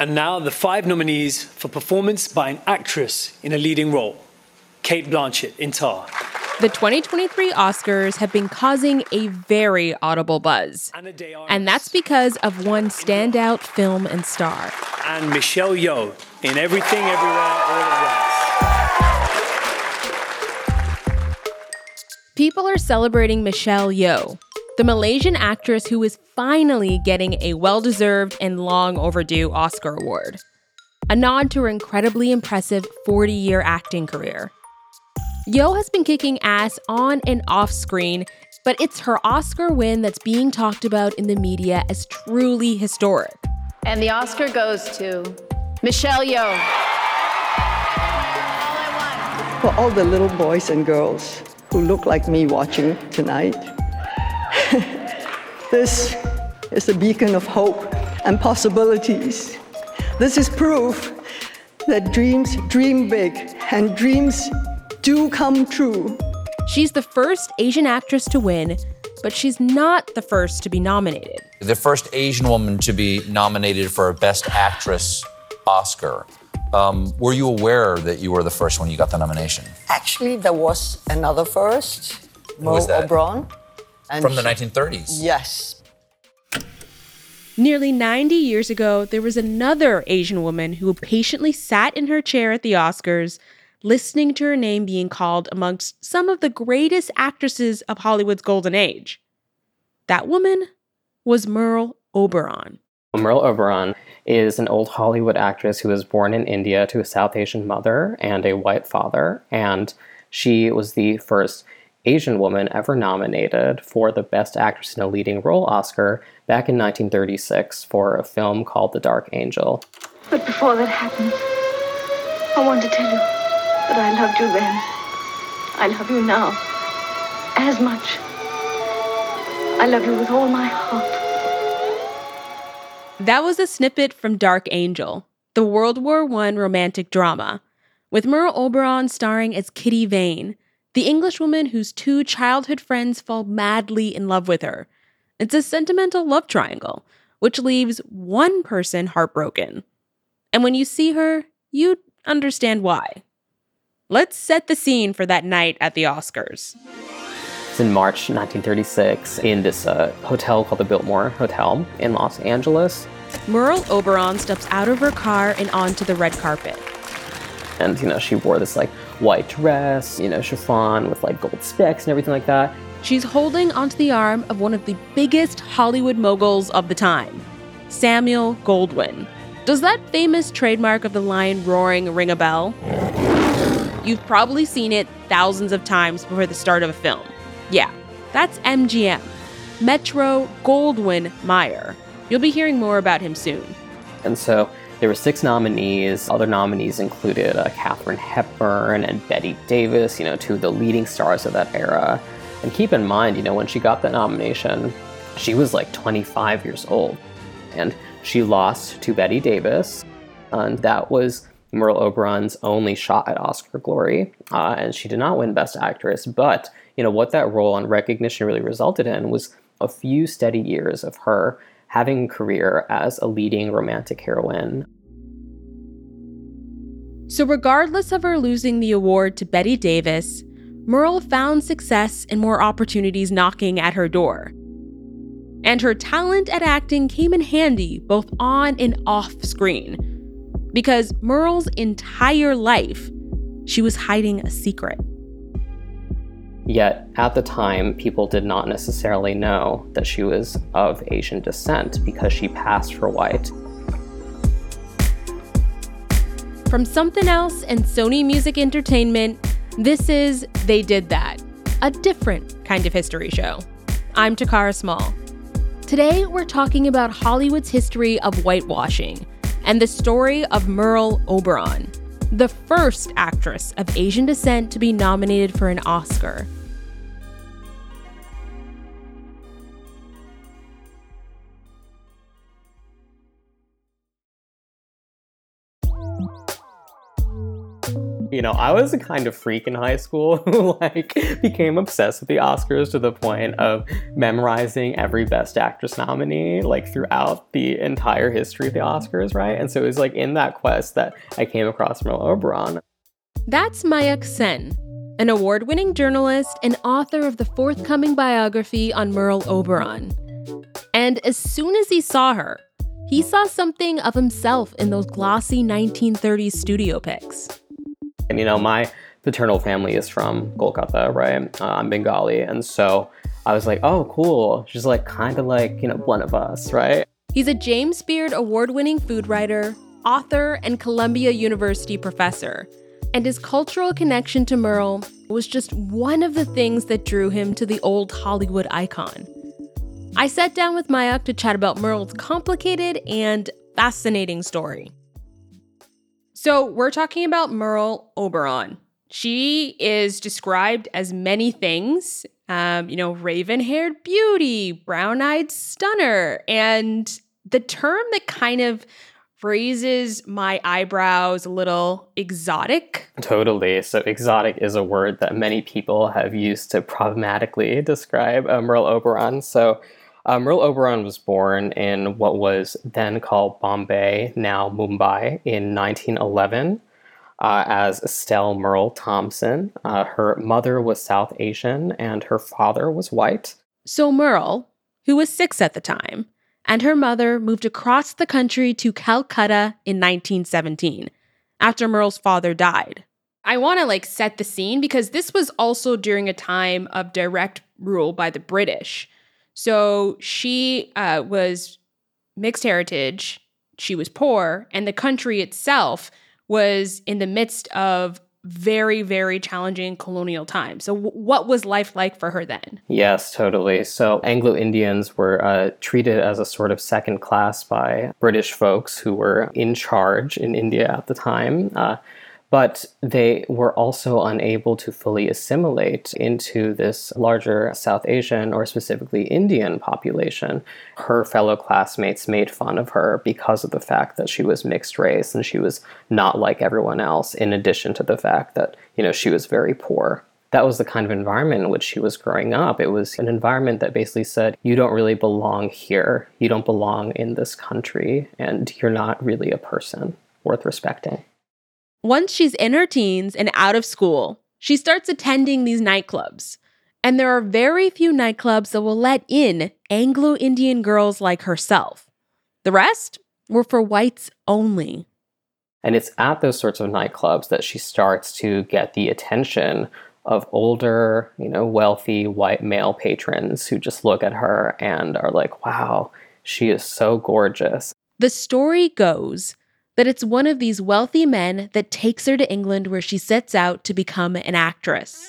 And now the 5 nominees for performance by an actress in a leading role. Cate Blanchett in Tar. The 2023 Oscars have been causing a very audible buzz. And that's because of one standout film and star. And Michelle Yeoh in Everything Everywhere All at Once. People are celebrating Michelle Yeoh, the Malaysian actress who is finally getting a well-deserved and long-overdue Oscar award. A nod to her incredibly impressive 40-year acting career. Yeoh has been kicking ass on and off screen, but it's her Oscar win that's being talked about in the media as truly historic. And the Oscar goes to Michelle Yeoh. For all the little boys and girls who look like me watching tonight, this is a beacon of hope and possibilities. This is proof that dreams dream big and dreams do come true. She's the first Asian actress to win, but she's not the first to be nominated. The first Asian woman to be nominated for a Best Actress Oscar. Were you aware that you were the first when you got the nomination? Actually, there was another first, was that? O'Brien. From the 1930s? Yes. Nearly 90 years ago, there was another Asian woman who patiently sat in her chair at the Oscars, listening to her name being called amongst some of the greatest actresses of Hollywood's golden age. That woman was Merle Oberon. Merle Oberon is an old Hollywood actress who was born in India to a South Asian mother and a white father, and she was the first Asian woman ever nominated for the Best Actress in a Leading Role Oscar back in 1936 for a film called The Dark Angel. But before that happens, I want to tell you that I loved you then. I love you now. As much. I love you with all my heart. That was a snippet from Dark Angel, the World War I romantic drama, with Merle Oberon starring as Kitty Vane, the Englishwoman whose 2 childhood friends fall madly in love with her. It's a sentimental love triangle, which leaves one person heartbroken. And when you see her, you'd understand why. Let's set the scene for that night at the Oscars. It's in March 1936 in this hotel called the Biltmore Hotel in Los Angeles. Merle Oberon steps out of her car and onto the red carpet. And, she wore this, white dress, chiffon with, gold specks and everything like that. She's holding onto the arm of one of the biggest Hollywood moguls of the time, Samuel Goldwyn. Does that famous trademark of the line roaring ring a bell? You've probably seen it thousands of times before the start of a film. Yeah, that's MGM, Metro Goldwyn Mayer. You'll be hearing more about him soon. And so there were 6 nominees. Other nominees included Katharine Hepburn and Bette Davis, 2 of the leading stars of that era. And keep in mind, when she got that nomination, she was 25 years old. And she lost to Bette Davis, and that was Merle Oberon's only shot at Oscar glory. And she did not win Best Actress, but what that role and recognition really resulted in was a few steady years of her having a career as a leading romantic heroine. So regardless of her losing the award to Bette Davis, Merle found success and more opportunities knocking at her door. And her talent at acting came in handy both on and off screen. Because Merle's entire life, she was hiding a secret. Yet, at the time, people did not necessarily know that she was of Asian descent because she passed for white. From Something Else and Sony Music Entertainment, this is They Did That, a different kind of history show. I'm Takara Small. Today, we're talking about Hollywood's history of whitewashing and the story of Merle Oberon, the first actress of Asian descent to be nominated for an Oscar. I was a kind of freak in high school who became obsessed with the Oscars to the point of memorizing every Best Actress nominee throughout the entire history of the Oscars, right? And so it was in that quest that I came across Merle Oberon. That's Mayak Sen, an award-winning journalist and author of the forthcoming biography on Merle Oberon. And as soon as he saw her, he saw something of himself in those glossy 1930s studio pics. And my paternal family is from Kolkata, right? I'm Bengali. And so I was like, oh, cool. She's kind of one of us, right? He's a James Beard award-winning food writer, author, and Columbia University professor. And his cultural connection to Merle was just one of the things that drew him to the old Hollywood icon. I sat down with Mayak to chat about Merle's complicated and fascinating story. So we're talking about Merle Oberon. She is described as many things, raven-haired beauty, brown-eyed stunner, and the term that kind of raises my eyebrows a little, exotic. Totally. So exotic is a word that many people have used to problematically describe Merle Oberon. So Merle Oberon was born in what was then called Bombay, now Mumbai, in 1911 as Estelle Merle Thompson. Her mother was South Asian and her father was white. So Merle, who was 6 at the time, and her mother moved across the country to Calcutta in 1917, after Merle's father died. I want to set the scene because this was also during a time of direct rule by the British. So she was mixed heritage, she was poor, and the country itself was in the midst of very, very challenging colonial times. So what was life like for her then? Yes, totally. So Anglo-Indians were treated as a sort of second class by British folks who were in charge in India at the time. But they were also unable to fully assimilate into this larger South Asian or specifically Indian population. Her fellow classmates made fun of her because of the fact that she was mixed race and she was not like everyone else, in addition to the fact that, she was very poor. That was the kind of environment in which she was growing up. It was an environment that basically said, you don't really belong here. You don't belong in this country, and you're not really a person worth respecting. Once she's in her teens and out of school, she starts attending these nightclubs. And there are very few nightclubs that will let in Anglo-Indian girls like herself. The rest were for whites only. And it's at those sorts of nightclubs that she starts to get the attention of older, wealthy white male patrons who just look at her and are like, wow, she is so gorgeous. The story goes that it's one of these wealthy men that takes her to England where she sets out to become an actress.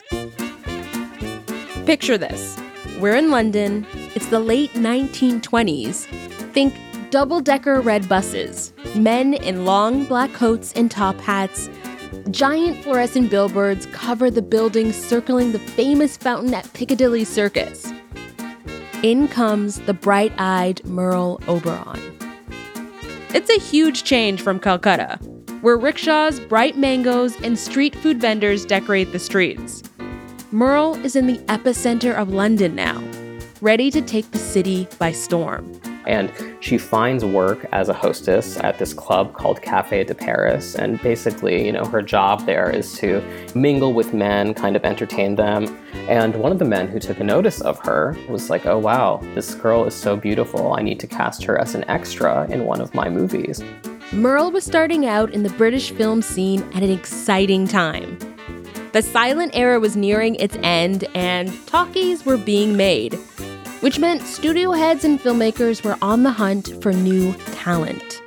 Picture this. We're in London. It's the late 1920s. Think double-decker red buses, men in long black coats and top hats. Giant fluorescent billboards cover the buildings circling the famous fountain at Piccadilly Circus. In comes the bright-eyed Merle Oberon. It's a huge change from Calcutta, where rickshaws, bright mangoes, and street food vendors decorate the streets. Merle is in the epicenter of London now, ready to take the city by storm. And she finds work as a hostess at this club called Café de Paris. And basically, her job there is to mingle with men, kind of entertain them. And one of the men who took a notice of her was like, oh, wow, this girl is so beautiful. I need to cast her as an extra in one of my movies. Merle was starting out in the British film scene at an exciting time. The silent era was nearing its end, and talkies were being made, which meant studio heads and filmmakers were on the hunt for new talent.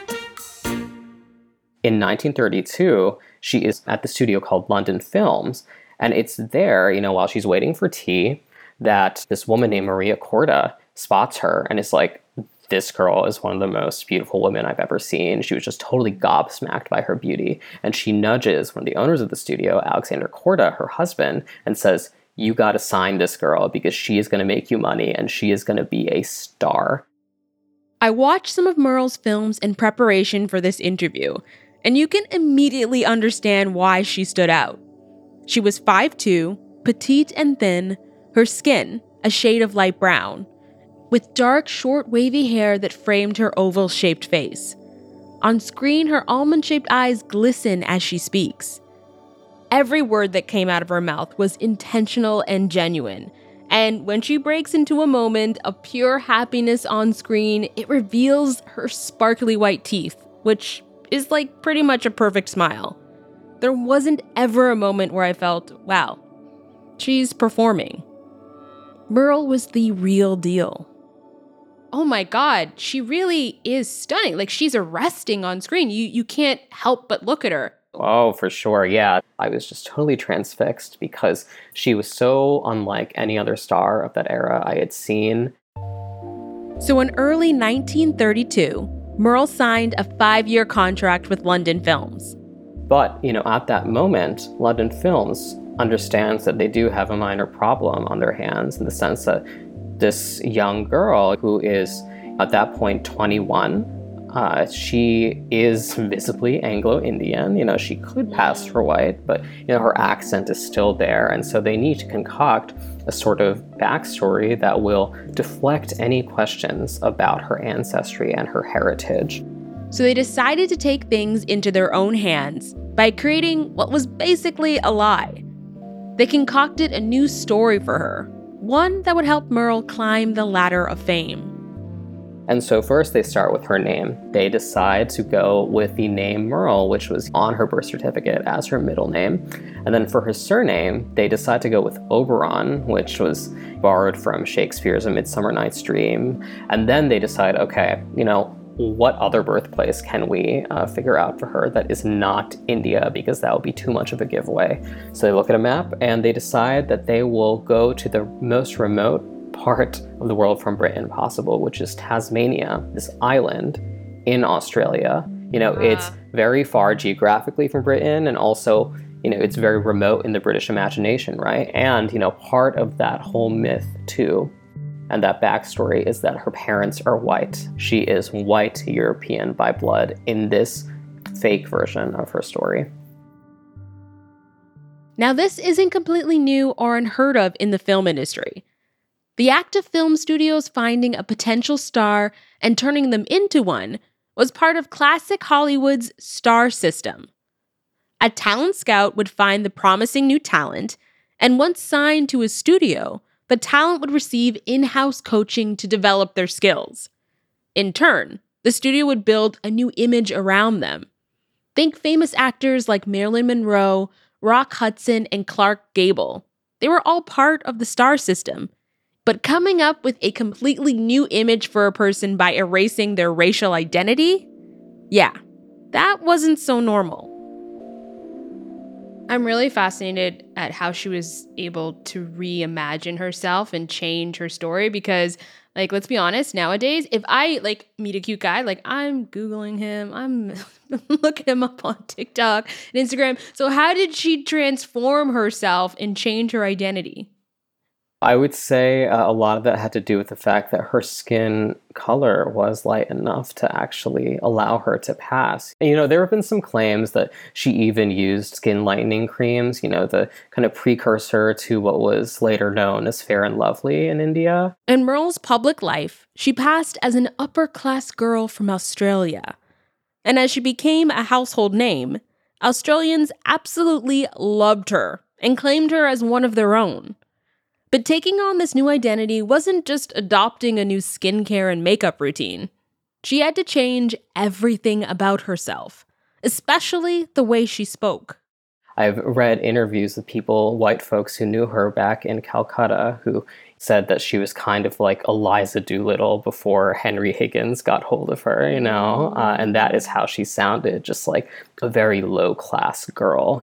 In 1932, she is at the studio called London Films, and it's there, while she's waiting for tea, that this woman named Maria Corda spots her and is like, this girl is one of the most beautiful women I've ever seen. She was just totally gobsmacked by her beauty. And she nudges one of the owners of the studio, Alexander Corda, her husband, and says, you got to sign this girl because she is going to make you money and she is going to be a star. I watched some of Merle's films in preparation for this interview, and you can immediately understand why she stood out. She was 5'2", petite and thin, her skin a shade of light brown, with dark, short, wavy hair that framed her oval-shaped face. On screen, her almond-shaped eyes glisten as she speaks. Every word that came out of her mouth was intentional and genuine, and when she breaks into a moment of pure happiness on screen, it reveals her sparkly white teeth, which is like pretty much a perfect smile. There wasn't ever a moment where I felt, wow, she's performing. Meryl was the real deal. Oh my God, she really is stunning. Like, she's arresting on screen. You can't help but look at her. Oh, for sure, yeah. I was just totally transfixed because she was so unlike any other star of that era I had seen. So in early 1932, Meryl signed a 5-year contract with London Films. But, at that moment, London Films understands that they do have a minor problem on their hands in the sense that this young girl who is at that point 21, she is visibly Anglo-Indian. She could pass for white, but her accent is still there, and so they need to concoct a sort of backstory that will deflect any questions about her ancestry and her heritage. So they decided to take things into their own hands by creating what was basically a lie. They concocted a new story for her, one that would help Meryl climb the ladder of fame. And so first they start with her name. They decide to go with the name Meryl, which was on her birth certificate as her middle name. And then for her surname, they decide to go with Oberon, which was borrowed from Shakespeare's A Midsummer Night's Dream. And then they decide, okay, what other birthplace can we figure out for her that is not India, because that would be too much of a giveaway. So they look at a map and they decide that they will go to the most remote part of the world from Britain possible, which is Tasmania, this island in Australia. It's very far geographically from Britain, and also, it's very remote in the British imagination, right? And, part of that whole myth too, and that backstory, is that her parents are white. She is white European by blood in this fake version of her story. Now, this isn't completely new or unheard of in the film industry. The act of film studios finding a potential star and turning them into one was part of classic Hollywood's star system. A talent scout would find the promising new talent, and once signed to a studio, the talent would receive in-house coaching to develop their skills. In turn, the studio would build a new image around them. Think famous actors like Marilyn Monroe, Rock Hudson, and Clark Gable. They were all part of the star system. But coming up with a completely new image for a person by erasing their racial identity? Yeah, that wasn't so normal. I'm really fascinated at how she was able to reimagine herself and change her story because, let's be honest, nowadays, if I, meet a cute guy, I'm Googling him, I'm looking him up on TikTok and Instagram. So how did she transform herself and change her identity? I would say a lot of that had to do with the fact that her skin color was light enough to actually allow her to pass. There have been some claims that she even used skin lightening creams, the kind of precursor to what was later known as Fair and Lovely in India. In Merle's public life, she passed as an upper-class girl from Australia. And as she became a household name, Australians absolutely loved her and claimed her as one of their own. But taking on this new identity wasn't just adopting a new skincare and makeup routine. She had to change everything about herself, especially the way she spoke. I've read interviews with people, white folks who knew her back in Calcutta, who said that she was kind of like Eliza Doolittle before Henry Higgins got hold of her, and that is how she sounded, just like a very low-class girl.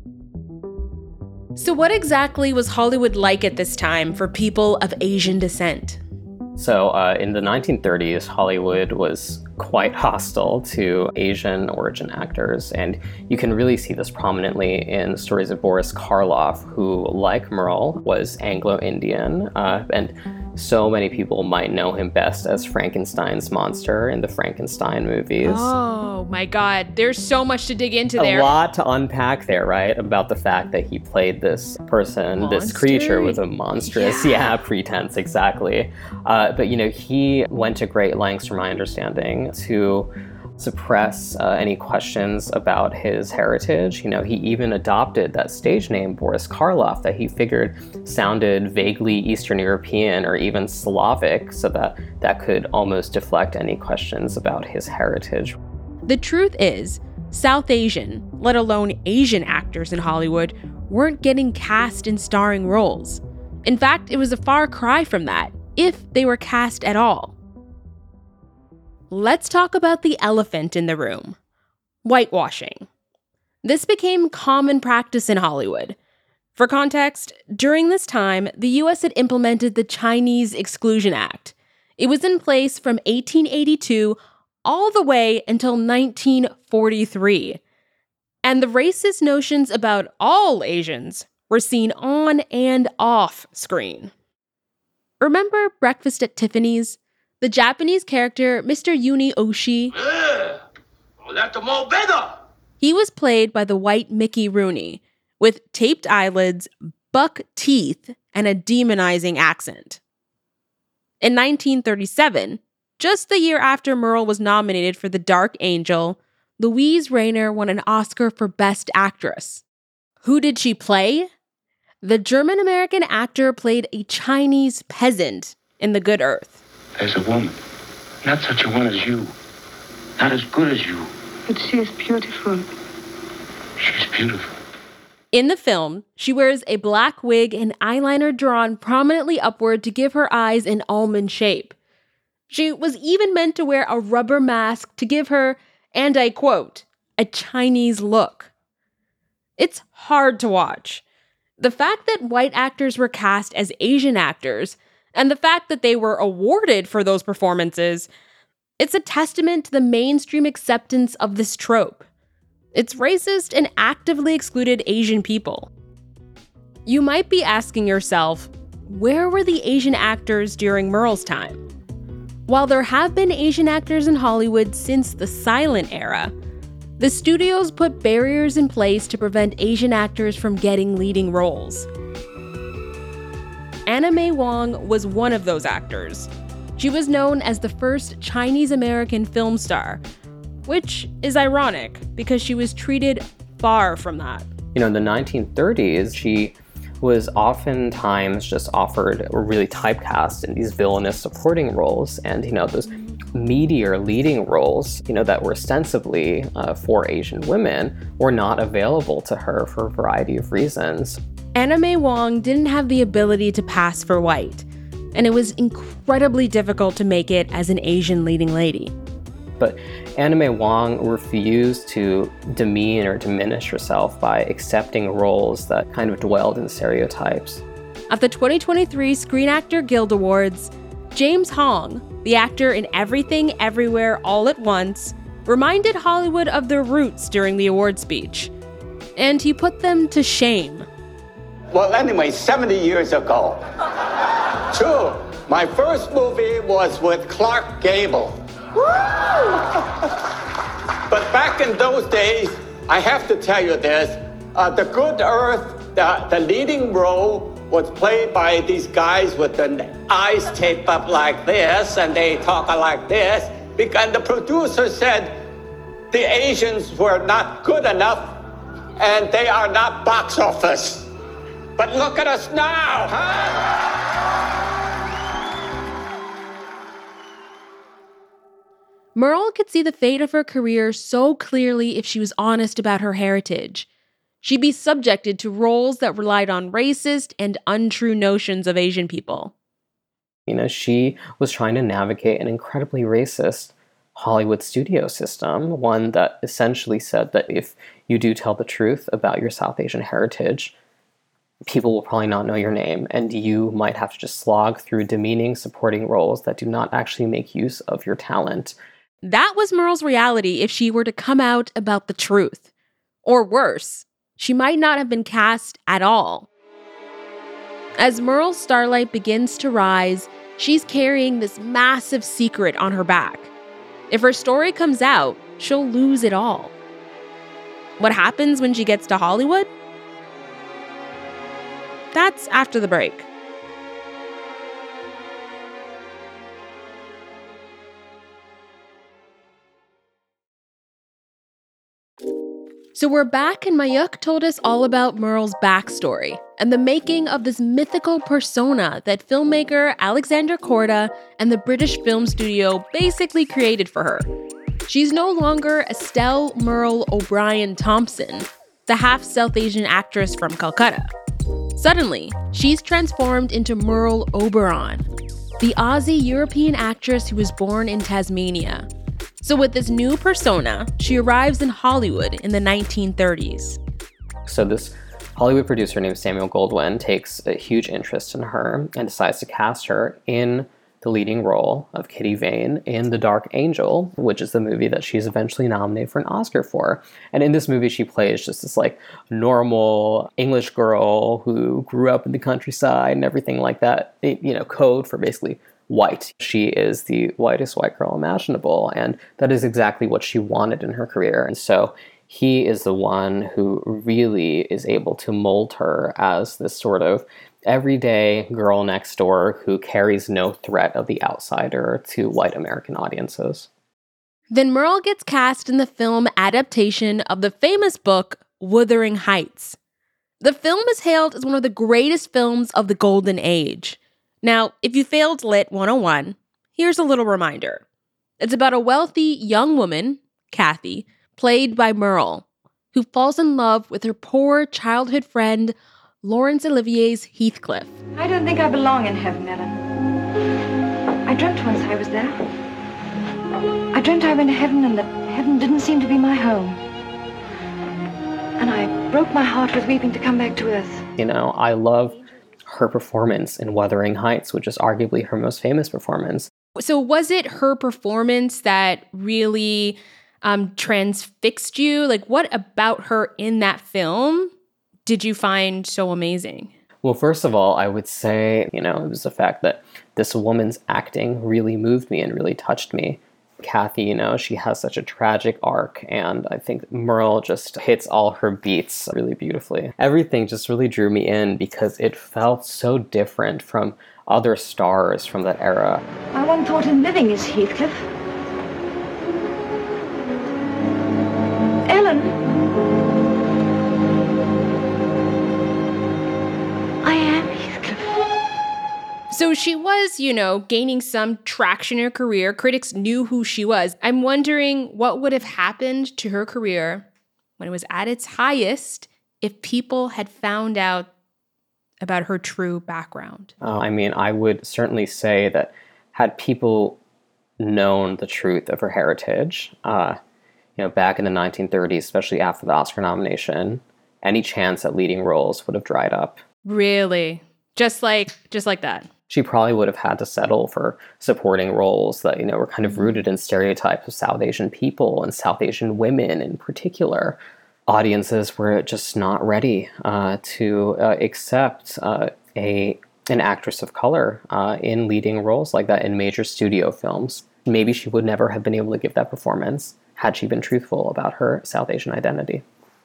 So what exactly was Hollywood like at this time for people of Asian descent? So in the 1930s, Hollywood was quite hostile to Asian origin actors, and you can really see this prominently in the stories of Boris Karloff, who, like Meryl, was Anglo-Indian, and So many people might know him best as Frankenstein's monster in the Frankenstein movies. Oh my God, there's so much to dig into A there. lot to unpack there, right? About the fact that he played this person, this creature with a monstrous, pretense, exactly. But, he went to great lengths, from my understanding, to suppress any questions about his heritage. He even adopted that stage name, Boris Karloff, that he figured sounded vaguely Eastern European or even Slavic, so that could almost deflect any questions about his heritage. The truth is, South Asian, let alone Asian actors in Hollywood weren't getting cast in starring roles. In fact, it was a far cry from that, if they were cast at all. Let's talk about the elephant in the room: whitewashing. This became common practice in Hollywood. For context, during this time, the US had implemented the Chinese Exclusion Act. It was in place from 1882 all the way until 1943. And the racist notions about all Asians were seen on and off screen. Remember Breakfast at Tiffany's? The Japanese character, Mr. Yuni Oshi, he was played by the white Mickey Rooney, with taped eyelids, buck teeth, and a demonizing accent. In 1937, just the year after Merle was nominated for The Dark Angel, Louise Rayner won an Oscar for Best Actress. Who did she play? The German-American actor played a Chinese peasant in The Good Earth. There's a woman, not such a one as you, not as good as you. But she is beautiful. She's beautiful. In the film, she wears a black wig and eyeliner drawn prominently upward to give her eyes an almond shape. She was even meant to wear a rubber mask to give her, and I quote, a Chinese look. It's hard to watch. The fact that white actors were cast as Asian actors, and the fact that they were awarded for those performances, it's a testament to the mainstream acceptance of this trope. It's racist and actively excluded Asian people. You might be asking yourself, where were the Asian actors during Merle's time? While there have been Asian actors in Hollywood since the silent era, the studios put barriers in place to prevent Asian actors from getting leading roles. Anna May Wong was one of those actors. She was known as the first Chinese-American film star, which is ironic because she was treated far from that. In the 1930s, she was oftentimes just offered or really typecast in these villainous supporting roles, and those meatier leading roles, that were ostensibly for Asian women, were not available to her for a variety of reasons. Anna May Wong didn't have the ability to pass for white, and it was incredibly difficult to make it as an Asian leading lady. But Anna May Wong refused to demean or diminish herself by accepting roles that kind of dwelled in stereotypes. At the 2023 Screen Actor Guild Awards, James Hong, the actor in Everything Everywhere All at Once, reminded Hollywood of their roots during the award speech. And he put them to shame. Well, anyway, 70 years ago. True, my first movie was with Clark Gable. But back in those days, I have to tell you this, The Good Earth, the leading role was played by these guys with the eyes taped up like this, and they talk like this, and the producer said the Asians were not good enough, and they are not box office. But look at us now, huh? Merle could see the fate of her career so clearly if she was honest about her heritage. She'd be subjected to roles that relied on racist and untrue notions of Asian people. She was trying to navigate an incredibly racist Hollywood studio system, one that essentially said that if you do tell the truth about your South Asian heritage, people will probably not know your name, and you might have to just slog through demeaning supporting roles that do not actually make use of your talent. That was Merle's reality if she were to come out about the truth. Or worse, she might not have been cast at all. As Merle's starlight begins to rise, she's carrying this massive secret on her back. If her story comes out, she'll lose it all. What happens when she gets to Hollywood? That's after the break. So we're back, and Mayuk told us all about Merle's backstory and the making of this mythical persona that filmmaker Alexander Korda and the British film studio basically created for her. She's no longer Estelle Merle O'Brien Thompson, the half South Asian actress from Calcutta. Suddenly, she's transformed into Merle Oberon, the Aussie European actress who was born in Tasmania. So with this new persona, she arrives in Hollywood in the 1930s. So this Hollywood producer named Samuel Goldwyn takes a huge interest in her and decides to cast her in the leading role of Kitty Vane in The Dark Angel, which is the movie that she's eventually nominated for an Oscar for. And in this movie, she plays just this like normal English girl who grew up in the countryside and everything like that, code for basically white. She is the whitest white girl imaginable, and that is exactly what she wanted in her career. And so he is the one who really is able to mold her as this sort of everyday girl next door who carries no threat of the outsider to white American audiences. Then Merle gets cast in the film adaptation of the famous book Wuthering Heights. The film is hailed as one of the greatest films of the Golden Age. Now, if you failed Lit 101, here's a little reminder. It's about a wealthy young woman, Kathy, played by Merle, who falls in love with her poor childhood friend, Laurence Olivier's Heathcliff. I don't think I belong in heaven, Ellen. I dreamt once I was there. I dreamt I went to heaven and that heaven didn't seem to be my home. And I broke my heart with weeping to come back to earth. I love her performance in Wuthering Heights, which is arguably her most famous performance. So was it her performance that really transfixed you? Like, what about her in that film did you find so amazing? Well, first of all, I would say, it was the fact that this woman's acting really moved me and really touched me. Kathy, she has such a tragic arc, and I think Merle just hits all her beats really beautifully. Everything just really drew me in because it felt so different from other stars from that era. My one thought in living is Heathcliff. Ellen. I am Heathcliff. So she was, gaining some traction in her career. Critics knew who she was. I'm wondering what would have happened to her career when it was at its highest if people had found out about her true background. I would certainly say that had people known the truth of her heritage, back in the 1930s, especially after the Oscar nomination, any chance at leading roles would have dried up. Really? Just like that? She probably would have had to settle for supporting roles that, were kind of rooted in stereotypes of South Asian people and South Asian women in particular. Audiences were just not ready to accept an actress of color in leading roles like that in major studio films. Maybe she would never have been able to give that performance had she been truthful about her South Asian identity.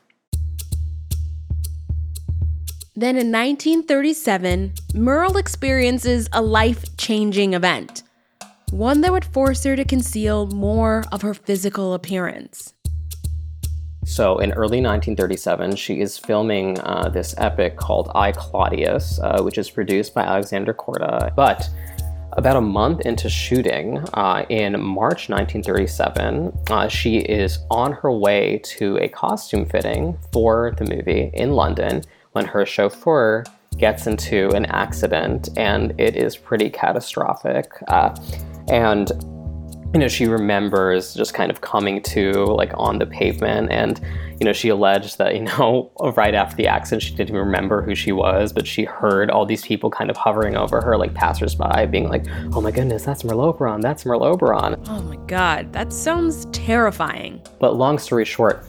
Then in 1937, Merle experiences a life-changing event, one that would force her to conceal more of her physical appearance. So in early 1937, she is filming this epic called I, Claudius, which is produced by Alexander Korda. But about a month into shooting, in March 1937, she is on her way to a costume fitting for the movie in London when her chauffeur gets into an accident, and it is pretty catastrophic. And she remembers just kind of coming to on the pavement, and she alleged that right after the accident she didn't even remember who she was, but she heard all these people kind of hovering over her, like passersby, being like, "Oh my goodness, that's Merle Oberon, that's Merle Oberon." Oh my God, that sounds terrifying. But long story short,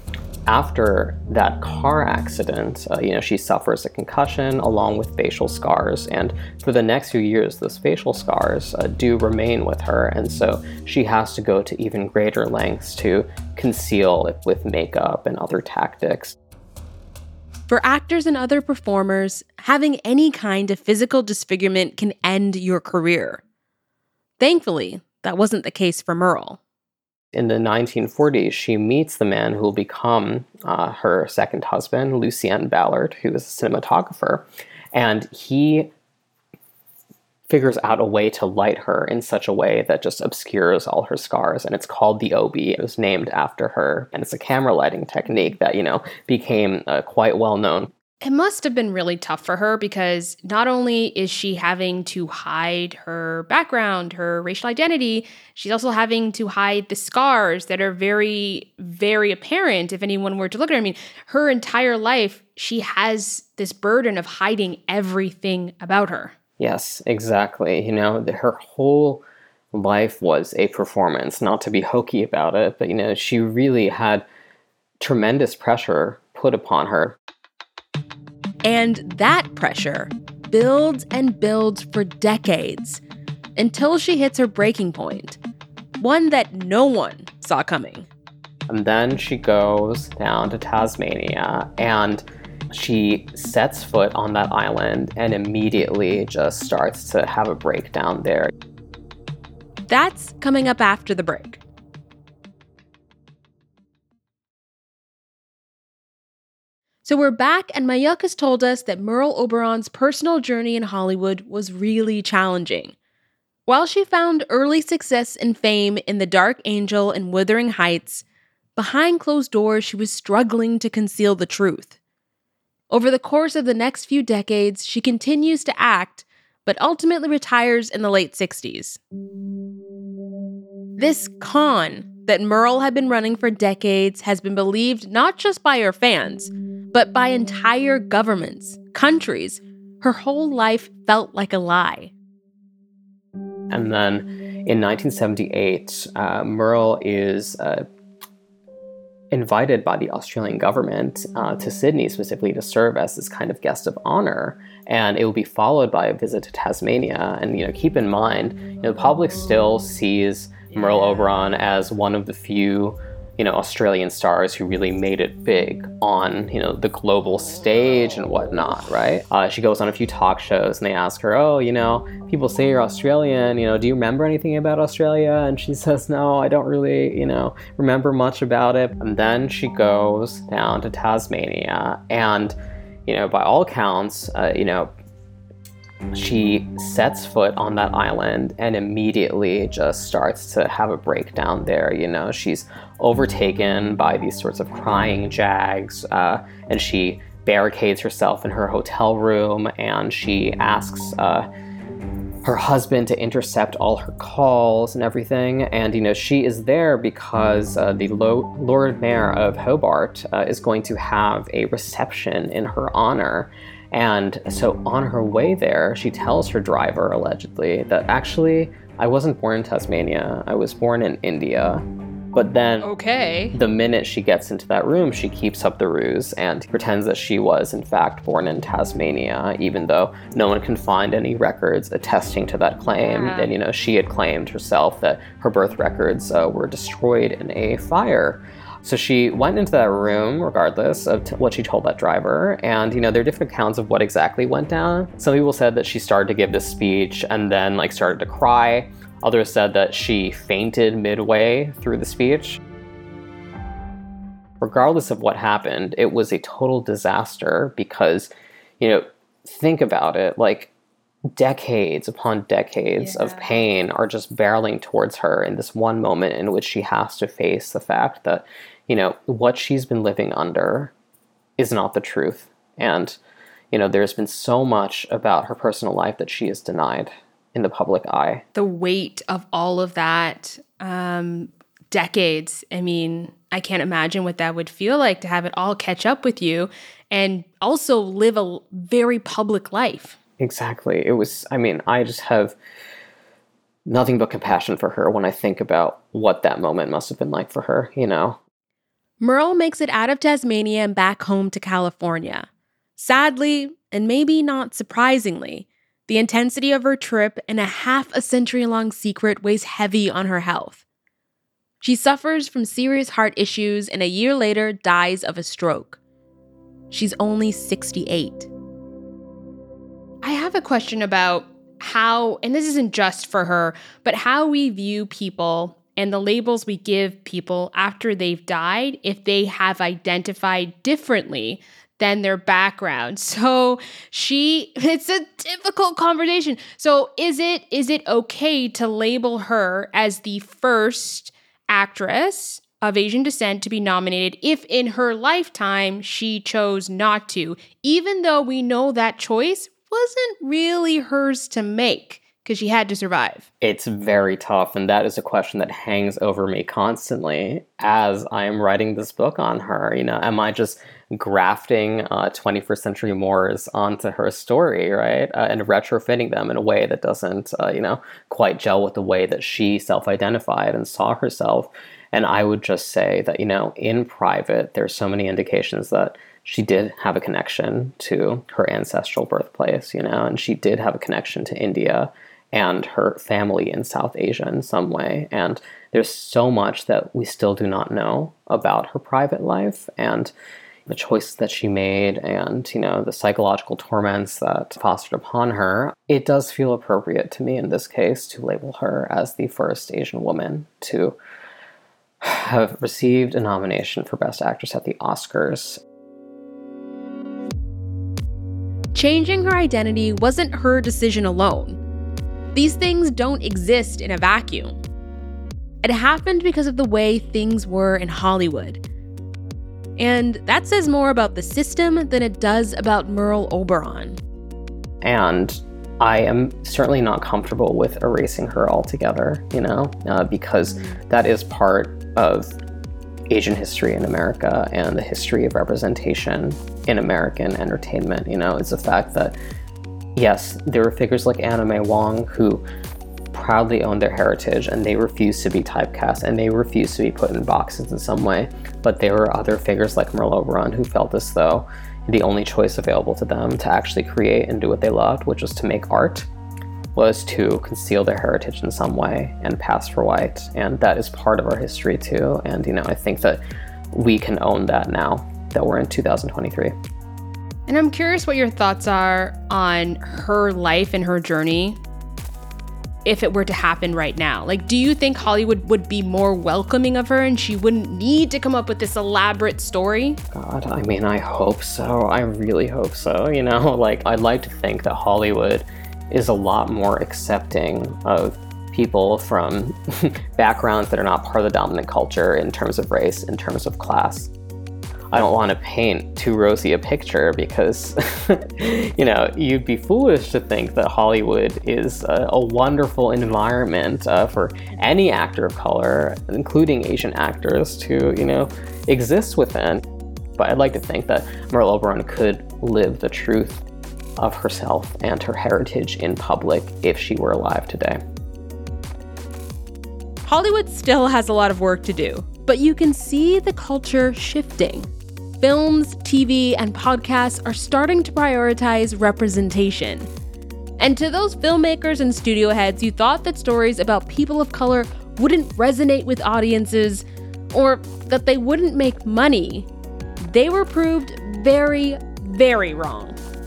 After that car accident, she suffers a concussion along with facial scars. And for the next few years, those facial scars do remain with her. And so she has to go to even greater lengths to conceal it with makeup and other tactics. For actors and other performers, having any kind of physical disfigurement can end your career. Thankfully, that wasn't the case for Merle. In the 1940s, she meets the man who will become her second husband, Lucien Ballard, who is a cinematographer. And he figures out a way to light her in such a way that just obscures all her scars. And it's called the OB. It was named after her. And it's a camera lighting technique that, became quite well known. It must have been really tough for her because not only is she having to hide her background, her racial identity, she's also having to hide the scars that are very, very apparent if anyone were to look at her. I mean, her entire life, she has this burden of hiding everything about her. Yes, exactly. Her whole life was a performance, not to be hokey about it, but, she really had tremendous pressure put upon her. And that pressure builds and builds for decades until she hits her breaking point, one that no one saw coming. And then she goes down to Tasmania and she sets foot on that island and immediately just starts to have a breakdown there. That's coming up after the break. So we're back, and Mayuk has told us that Merle Oberon's personal journey in Hollywood was really challenging. While she found early success and fame in The Dark Angel and Wuthering Heights, behind closed doors she was struggling to conceal the truth. Over the course of the next few decades, she continues to act, but ultimately retires in the late 60s. This con that Merle had been running for decades has been believed not just by her fans, but by entire governments, countries. Her whole life felt like a lie. And then in 1978, Merle is invited by the Australian government to Sydney specifically to serve as this kind of guest of honor. And it will be followed by a visit to Tasmania. And, keep in mind, the public still sees Merle Oberon as one of the few Australian stars who really made it big on, the global stage and whatnot, right? She goes on a few talk shows and they ask her, people say you're Australian, do you remember anything about Australia? And she says, no, I don't really, remember much about it. And then she goes down to Tasmania and, by all counts, she sets foot on that island and immediately just starts to have a breakdown there. She's overtaken by these sorts of crying jags, and she barricades herself in her hotel room, and she asks her husband to intercept all her calls and everything. And, she is there because the Lord Mayor of Hobart is going to have a reception in her honor. And so on her way there, she tells her driver, allegedly, that actually, I wasn't born in Tasmania. I was born in India. But then the minute she gets into that room, she keeps up the ruse and pretends that she was, in fact, born in Tasmania, even though no one can find any records attesting to that claim. Yeah. And, she had claimed herself that her birth records were destroyed in a fire. So she went into that room, regardless of what she told that driver. And, there are different accounts of what exactly went down. Some people said that she started to give this speech and then, started to cry. Others said that she fainted midway through the speech. Regardless of what happened, it was a total disaster because, think about it, decades upon decades of pain are just barreling towards her in this one moment in which she has to face the fact that, what she's been living under is not the truth. And, there's been so much about her personal life that she is denied in the public eye. The weight of all of that, decades, I mean, I can't imagine what that would feel like to have it all catch up with you and also live a very public life. Exactly. I just have nothing but compassion for her when I think about what that moment must have been like for her, Merle makes it out of Tasmania and back home to California. Sadly, and maybe not surprisingly, the intensity of her trip and a half-a-century-long secret weighs heavy on her health. She suffers from serious heart issues and a year later dies of a stroke. She's only 68. I have a question about how, and this isn't just for her, but how we view people and the labels we give people after they've died if they have identified differently than their background. So it's a difficult conversation. So is it okay to label her as the first actress of Asian descent to be nominated if in her lifetime she chose not to, even though we know that choice wasn't really hers to make because she had to survive? It's very tough, and that is a question that hangs over me constantly as I am writing this book on her. Am I just grafting 21st century Moors onto her story, right? And retrofitting them in a way that doesn't, quite gel with the way that she self-identified and saw herself. And I would just say that, in private, there's so many indications that she did have a connection to her ancestral birthplace, and she did have a connection to India and her family in South Asia in some way. And there's so much that we still do not know about her private life and the choices that she made and, the psychological torments that fostered upon her. It does feel appropriate to me in this case to label her as the first Asian woman to have received a nomination for Best Actress at the Oscars. Changing her identity wasn't her decision alone. These things don't exist in a vacuum. It happened because of the way things were in Hollywood. And that says more about the system than it does about Merle Oberon. And I am certainly not comfortable with erasing her altogether, because that is part of Asian history in America and the history of representation in American entertainment. It's the fact that, yes, there were figures like Anna May Wong who proudly owned their heritage and they refused to be typecast and they refused to be put in boxes in some way. But there were other figures like Merle Oberon who felt as though the only choice available to them to actually create and do what they loved, which was to make art, was to conceal their heritage in some way and pass for white. And that is part of our history too. And, I think that we can own that now that we're in 2023. And I'm curious what your thoughts are on her life and her journey if it were to happen right now. Like, do you think Hollywood would be more welcoming of her and she wouldn't need to come up with this elaborate story? God, I hope so. I really hope so. I'd like to think that Hollywood is a lot more accepting of people from backgrounds that are not part of the dominant culture in terms of race, in terms of class. I don't want to paint too rosy a picture because, you'd be foolish to think that Hollywood is a wonderful environment for any actor of color, including Asian actors, to, exist within. But I'd like to think that Merle Oberon could live the truth of herself and her heritage in public if she were alive today. Hollywood still has a lot of work to do, but you can see the culture shifting. Films, TV, and podcasts are starting to prioritize representation. And to those filmmakers and studio heads who thought that stories about people of color wouldn't resonate with audiences or that they wouldn't make money, they were proved very, very wrong.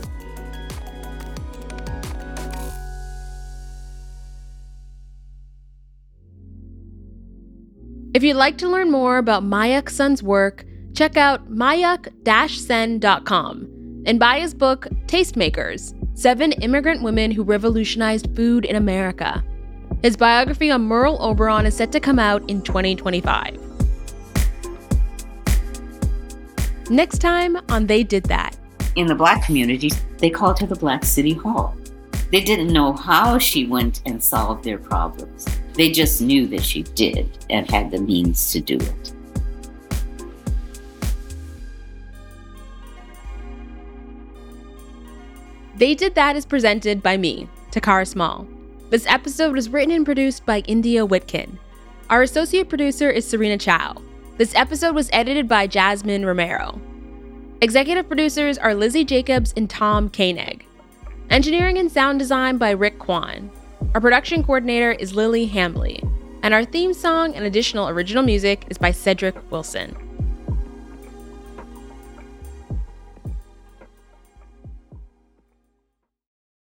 If you'd like to learn more about Mayak Sen's work, check out mayak-sen.com and buy his book, Tastemakers: 7 Immigrant Women Who Revolutionized Food in America. His biography on Merle Oberon is set to come out in 2025. Next time on They Did That. In the Black community, they called her the Black City Hall. They didn't know how she went and solved their problems. They just knew that she did and had the means to do it. They Did That is presented by me, Takara Small. This episode was written and produced by India Whitkin. Our associate producer is Serena Chow. This episode was edited by Jasmine Romero. Executive producers are Lizzie Jacobs and Tom Koenig. Engineering and sound design by Rick Kwan. Our production coordinator is Lily Hambley. And our theme song and additional original music is by Cedric Wilson.